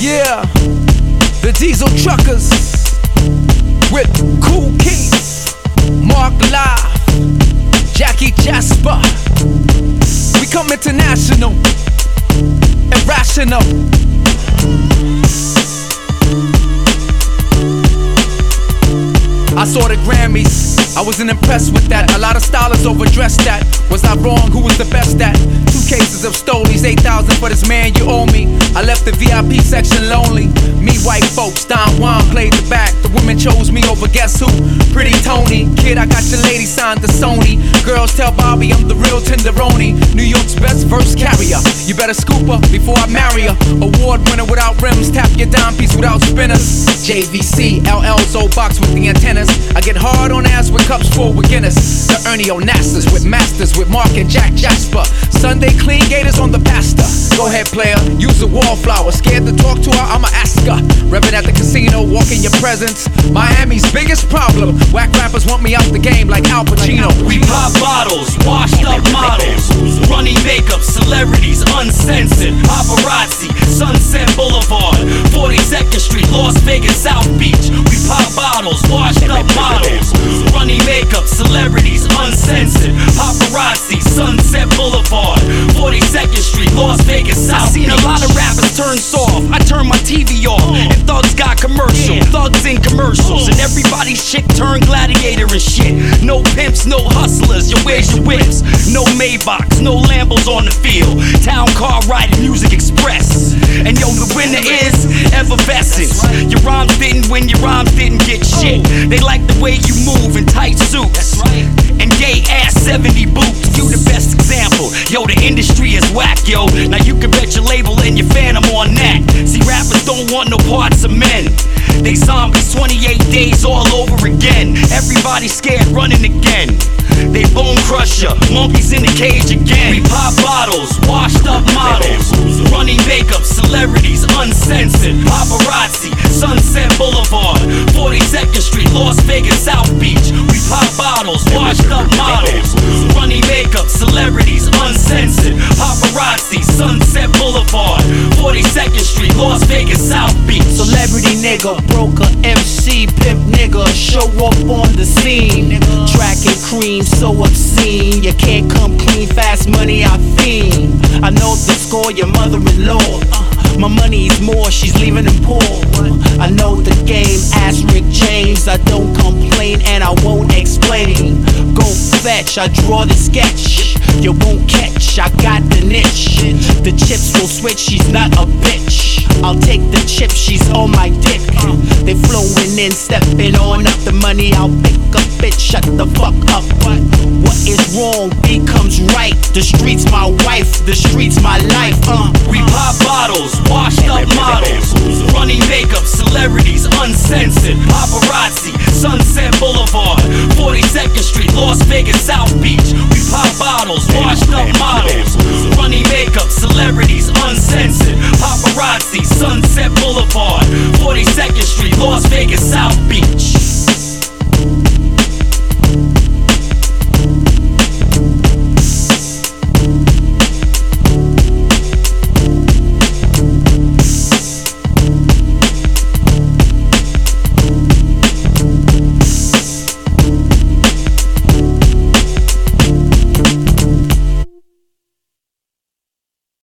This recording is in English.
Yeah, the Diesel Truckers with Kool Keith, Mark Live, Jackie Jasper. We come international, irrational. I saw the Grammys, I wasn't impressed with that. A lot of stylists overdressed that. Was I wrong? Who was the best at? 2 cases of Stolies, 8,000 for this man you owe me. I left the VIP section lonely. Me white folks, Don Juan played the back. The women chose me over guess who? Pretty Tony. Kid, I got your lady signed to Sony. Girls tell Bobby I'm the real tenderoni. New York's best verse carrier. You better scoop her before I marry her. Award winner without rims, tap your dime piece without spinners. JVC, LL's old box with the antennas. I get hard on ass with cups full with Guinness. The Ernie Onassis with Masters with Mark and Jack Jasper. Sunday clean gators on the pasta. Go ahead player, use a wallflower. Scared to talk to her, I'ma ask her. Reppin' at the casino, walk in your presence. Miami's biggest problem. Whack rappers want me out the game like Al Pacino. We pop bottles, washed up models, running makeup, celebrities, uncensored, paparazzi, Sunset Boulevard, 42nd Street, Las Vegas, South Beach. We pop bottles, washed up models, running makeup, celebrities, uncensored, paparazzi, Sunset Boulevard, 42nd Street, Las Vegas, South Beach. I've seen a lot of rappers turn soft, I turn my TV off, and thugs got commercial, thugs in commercials, and everybody's chick turned gladiator and shit. No pimps, no hustlers, yo, where's your whips? No Maybachs, no Lambos on the field, town car riding, Music Express. And yo, the winner is effervescence. Your rhymes didn't win, your rhymes didn't get shit. They like the way you move in tight suits and gay ass 70 boots. You the best example. Yo, the industry is whack, yo. Now you can bet your label and your phantom on that. See, rappers don't want no parts of men. They zombies 28 days all over again. Everybody scared running again. They bone crusher, monkeys in the cage again. We pop bottles, washed up models, running makeup, celebrities, uncensored, paparazzi, Sunset Boulevard, 42nd Street, Las Vegas, South Beach. We pop bottles, washed up models, running makeup, celebrities, uncensored, paparazzi, Sunset Boulevard, 42nd Street, Las Vegas, South Beach. Celebrity nigga, broker, MC, pimp nigga, show up on the scene. Track and cream, so obscene. You can't come clean, fast money I fiend. I know the score, your mother-in-law. My money's more, she's leaving them poor. I know the game, ask Rick James. I don't complain and I won't explain. Go fetch, I draw the sketch. You won't catch, I got the niche. The chips will switch, she's not a bitch. I'll take the chip, she's on my dick. They flowing in, stepping on up the money. I'll pick a bitch, shut the fuck up. What is wrong becomes right. The streets my wife, the streets my life. We pop bottles, washed up models, running makeup, celebrities, uncensored, paparazzi, Sunset Boulevard, 42nd Street, Las Vegas, South Beach. We pop bottles, washed up models, running makeup, celebrities.